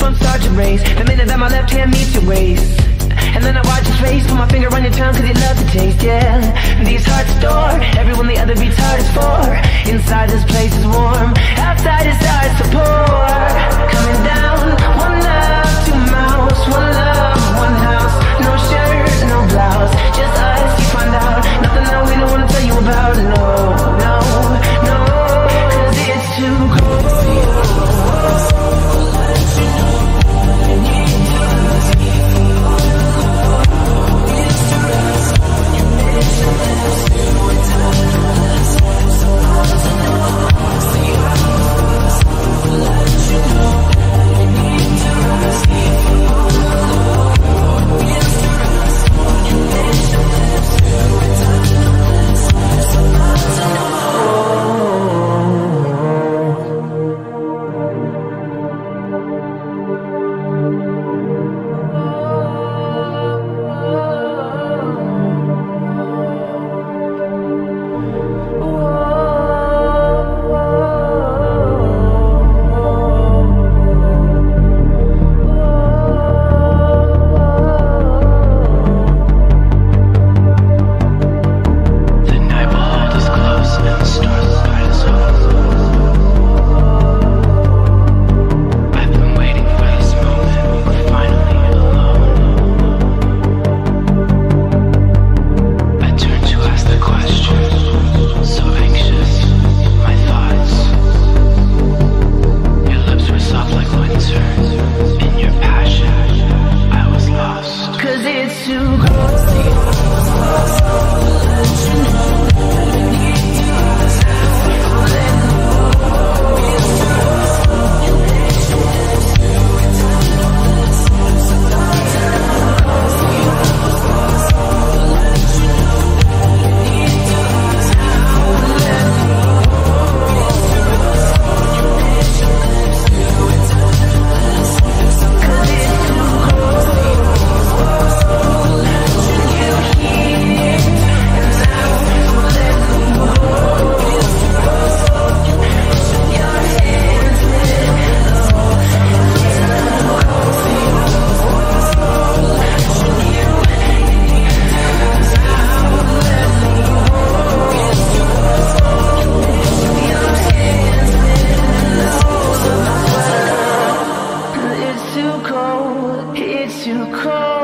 goosebumps start to race the minute that my left hand meets your waist. And then I watch his face, put my finger on your tongue, cause you love the taste, yeah. These hearts adore everyone the other beats hard is for. Inside this place is warm, outside it starts to pour. Coming down, one love, two mouths, one love, one house. No shirt, no blouse, just us, you find out. Nothing that we don't wanna tell you about, no, no, no. Cause it's too cold. It's too cold.